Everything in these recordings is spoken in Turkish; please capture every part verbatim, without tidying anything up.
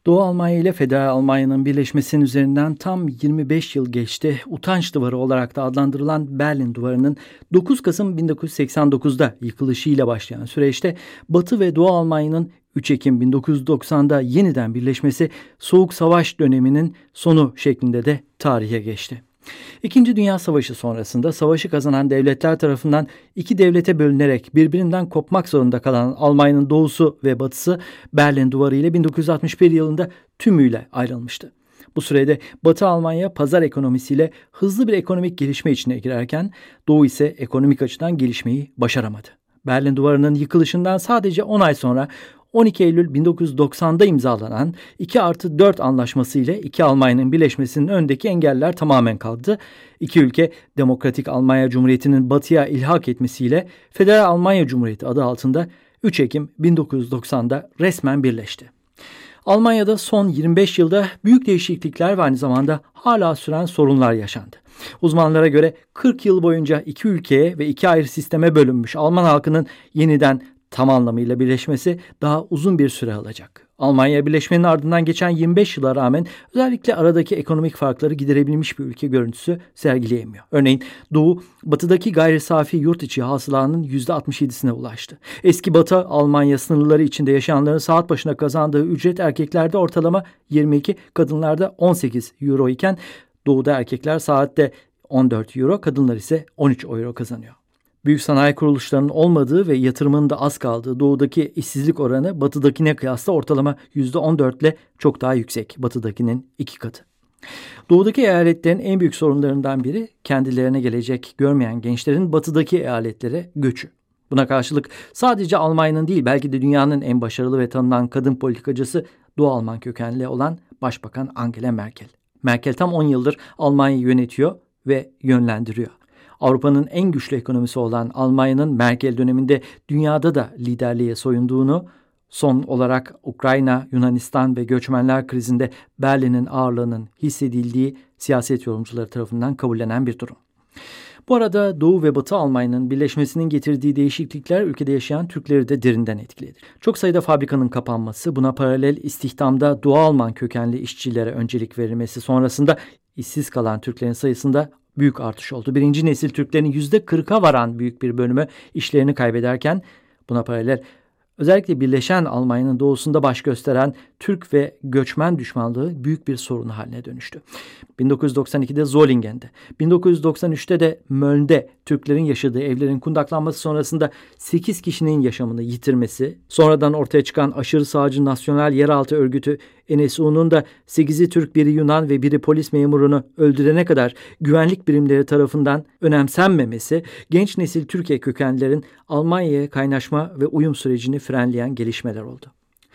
Doğu Almanya ile Federal Almanya'nın birleşmesinin üzerinden tam yirmi beş yıl geçti. Utanç duvarı olarak da adlandırılan Berlin Duvarı'nın dokuz Kasım bin dokuz yüz seksen dokuzda yıkılışıyla başlayan süreçte Batı ve Doğu Almanya'nın üç Ekim bin dokuz yüz doksanda yeniden birleşmesi Soğuk Savaş döneminin sonu şeklinde de tarihe geçti. İkinci Dünya Savaşı sonrasında savaşı kazanan devletler tarafından iki devlete bölünerek birbirinden kopmak zorunda kalan Almanya'nın doğusu ve batısı Berlin Duvarı ile bin dokuz yüz altmış bir yılında tümüyle ayrılmıştı. Bu sürede Batı Almanya pazar ekonomisiyle hızlı bir ekonomik gelişme içine girerken Doğu ise ekonomik açıdan gelişmeyi başaramadı. Berlin Duvarı'nın yıkılışından sadece on ay sonra on iki Eylül bin dokuz yüz doksanda imzalanan iki artı dört anlaşması ile iki Almanya'nın birleşmesinin önündeki engeller tamamen kalktı. İki ülke Demokratik Almanya Cumhuriyeti'nin batıya ilhak etmesiyle Federal Almanya Cumhuriyeti adı altında üç Ekim bin dokuz yüz doksanda resmen birleşti. Almanya'da son yirmi beş yılda büyük değişiklikler ve aynı zamanda hala süren sorunlar yaşandı. Uzmanlara göre kırk yıl boyunca iki ülkeye ve iki ayrı sisteme bölünmüş Alman halkının yeniden tam anlamıyla birleşmesi daha uzun bir süre alacak. Almanya birleşmenin ardından geçen yirmi beş yıla rağmen özellikle aradaki ekonomik farkları giderebilmiş bir ülke görüntüsü sergileyemiyor. Örneğin Doğu, batıdaki gayri safi yurt içi hasılanın yüzde altmış yedisine ulaştı. Eski Batı Almanya sınırları içinde yaşayanların saat başına kazandığı ücret erkeklerde ortalama yirmi iki, kadınlarda on sekiz euro iken Doğu'da erkekler saatte on dört euro, kadınlar ise on üç euro kazanıyor. Büyük sanayi kuruluşlarının olmadığı ve yatırımın da az kaldığı Doğu'daki işsizlik oranı Batı'dakine kıyasla ortalama yüzde on dört ile çok daha yüksek. Batı'dakinin iki katı. Doğu'daki eyaletlerin en büyük sorunlarından biri kendilerine gelecek görmeyen gençlerin Batı'daki eyaletlere göçü. Buna karşılık sadece Almanya'nın değil belki de dünyanın en başarılı ve tanınan kadın politikacısı Doğu Alman kökenli olan Başbakan Angela Merkel. Merkel tam on yıldır Almanya'yı yönetiyor ve yönlendiriyor. Avrupa'nın en güçlü ekonomisi olan Almanya'nın Merkel döneminde dünyada da liderliğe soyunduğunu, son olarak Ukrayna, Yunanistan ve göçmenler krizinde Berlin'in ağırlığının hissedildiği siyaset yorumcuları tarafından kabullenen bir durum. Bu arada Doğu ve Batı Almanya'nın birleşmesinin getirdiği değişiklikler ülkede yaşayan Türkleri de derinden etkiledi. Çok sayıda fabrikanın kapanması, buna paralel istihdamda Doğu Alman kökenli işçilere öncelik verilmesi sonrasında işsiz kalan Türklerin sayısında büyük artış oldu. Birinci nesil Türklerin yüzde kırka varan büyük bir bölümü işlerini kaybederken buna paralel özellikle birleşen Almanya'nın doğusunda baş gösteren Türk ve göçmen düşmanlığı büyük bir sorun haline dönüştü. bin dokuz yüz doksan ikide Zolingen'de, bin dokuz yüz doksan üçte de Mölln'de Türklerin yaşadığı evlerin kundaklanması sonrasında sekiz kişinin yaşamını yitirmesi, sonradan ortaya çıkan aşırı sağcı Nasyonal Yeraltı Örgütü N S U'nun da sekizi Türk, biri Yunan ve biri polis memurunu öldürene kadar güvenlik birimleri tarafından önemsenmemesi, genç nesil Türkiye kökenlilerin Almanya'ya kaynaşma ve uyum sürecini frenleyen gelişmeler oldu.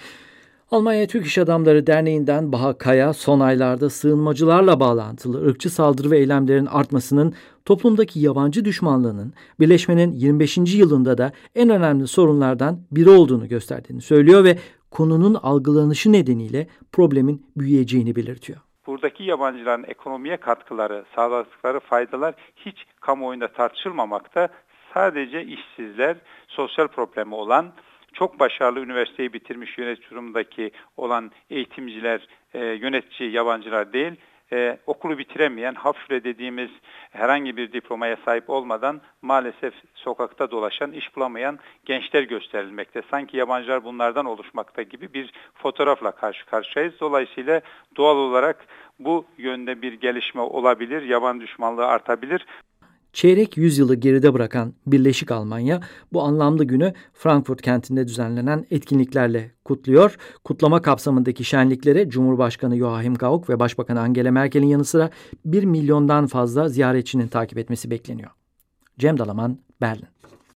Almanya Türk İş Adamları Derneği'nden Baha Kaya son aylarda sığınmacılarla bağlantılı ırkçı saldırı ve eylemlerin artmasının toplumdaki yabancı düşmanlığının birleşmenin yirmi beşinci yılında da en önemli sorunlardan biri olduğunu gösterdiğini söylüyor ve konunun algılanışı nedeniyle problemin büyüyeceğini belirtiyor. Buradaki yabancıların ekonomiye katkıları, sağladıkları faydalar hiç kamuoyunda tartışılmamakta. Sadece işsizler, sosyal problemi olan, çok başarılı üniversiteyi bitirmiş yönetici durumundaki olan eğitimciler, e, yönetici yabancılar değil, e, okulu bitiremeyen, hafifle dediğimiz herhangi bir diplomaya sahip olmadan maalesef sokakta dolaşan, iş bulamayan gençler gösterilmekte. Sanki yabancılar bunlardan oluşmakta gibi bir fotoğrafla karşı karşıyayız. Dolayısıyla doğal olarak bu yönde bir gelişme olabilir, yabancı düşmanlığı artabilir. Çeyrek yüzyılı geride bırakan Birleşik Almanya bu anlamlı günü Frankfurt kentinde düzenlenen etkinliklerle kutluyor. Kutlama kapsamındaki şenliklere Cumhurbaşkanı Joachim Gauck ve Başbakan Angela Merkel'in yanı sıra bir milyondan fazla ziyaretçinin takip etmesi bekleniyor. Cem Dalaman, Berlin.